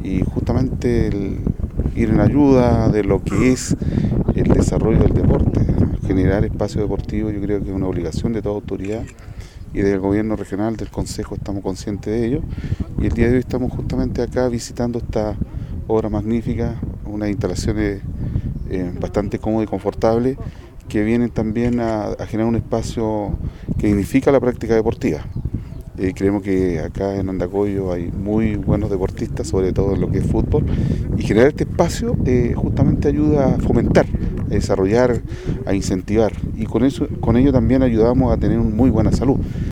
y justamente ir en ayuda de lo que es el desarrollo del deporte, generar espacio deportivo. Yo creo que es una obligación de toda autoridad y del gobierno regional, del consejo, estamos conscientes de ello, y el día de hoy estamos justamente acá visitando esta obra magnífica, unas instalaciones bastante cómodas y confortables que vienen también a generar un espacio que dignifica la práctica deportiva. Creemos que acá en Andacollo hay muy buenos deportistas, sobre todo en lo que es fútbol, y generar este espacio justamente ayuda a fomentar, a desarrollar, a incentivar, y con ello también ayudamos a tener una muy buena salud.